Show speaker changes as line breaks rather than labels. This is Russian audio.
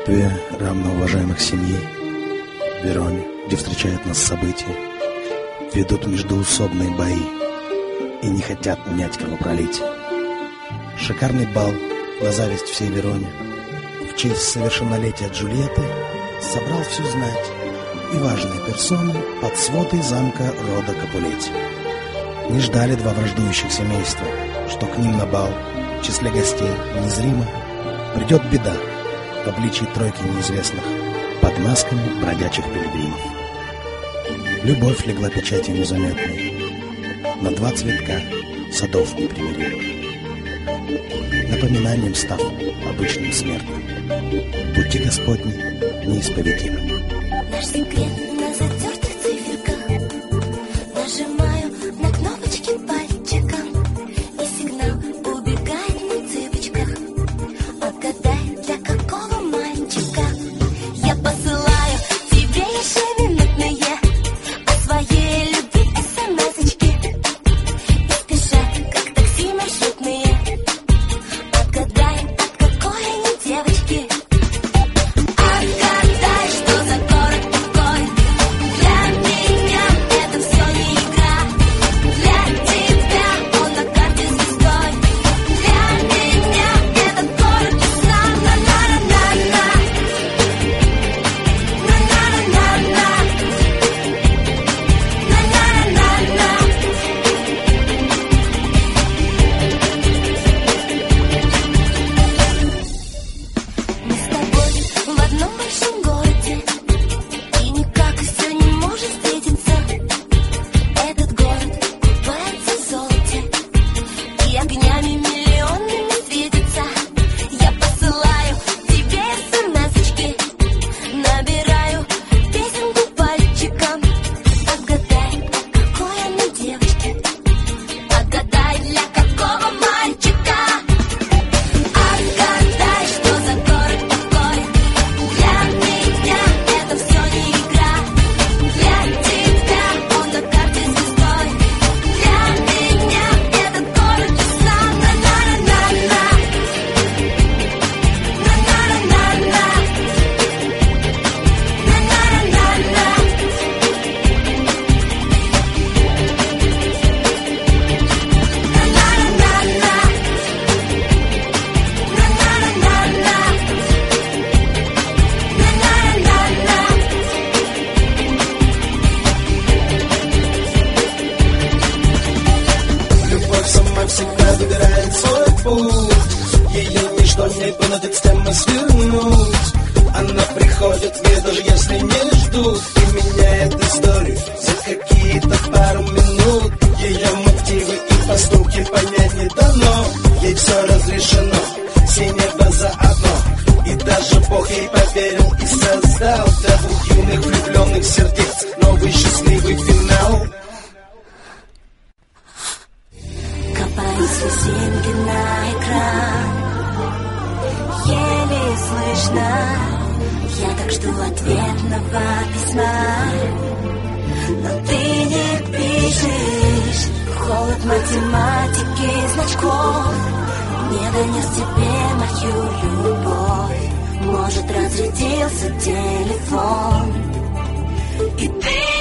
Присутствие равноуважаемых семей в Вероне, где встречают нас события, ведут междоусобные бои и не хотят унять кровопролитие. Шикарный бал на зависть всей Вероне в честь совершеннолетия Джульетты собрал всю знать и важные персоны под своды замка рода Капулетти. Не ждали два враждующих семейства, что к ним на бал в числе гостей незримо придет беда в обличии тройки неизвестных под масками бродячих пилигримов. Любовь легла печатью незаметной на два цветка садов непримиримых, напоминанием став обычным смертным. Пути Господни неисповедимы.
Наш секрет на затертых циферках. Нажимаю на кнопочки пальчиком, и сигнал убегает на цыпочках. Отгадай, для какого мальчика я посылаю тебе ежеминутные о своей любви смс-очки. И спешат, как такси маршрутные. Отгадай, от какой они девочки. Отгадай, что за город такой. Для меня это все не игра. Для тебя он на карте звездой. Для меня этот город весна. На-на-на-на-на. На-на-на-на-на. На-на-на-на-на. Мы с тобой в одном большом городе, и никак все не можем встретиться. Этот город купается в золоте и огнями миллионными светится. Я посылаю тебе смс-очки, набираю песенку пальчиком. Отгадай, какой она девочки. Отгадай, для какого мальчика. Отгадай, что за город такой. Для меня это все не игра. Для тебя он на карте звездой. Для меня этот город весна. На-на-на-на-на. На-на-на-на-на.
Любовь сама всегда выбирает свой путь. Ее ничто не понудит с темы свернуть. Она приходит в мир, даже если не ждут, и меняет историю за какие-то пару минут. Ее мотивы и поступки понять не дано. Ей все разрешено, все небо заодно. И даже Бог ей поверил и создал для двух юных влюбленных сердец новый счастливый финал.
Копаю слезинки на экран, еле слышно. Я так жду ответного письма, но ты не пишешь. Холод математики значков не донес тебе мою любовь. Может, разрядился телефон, и ты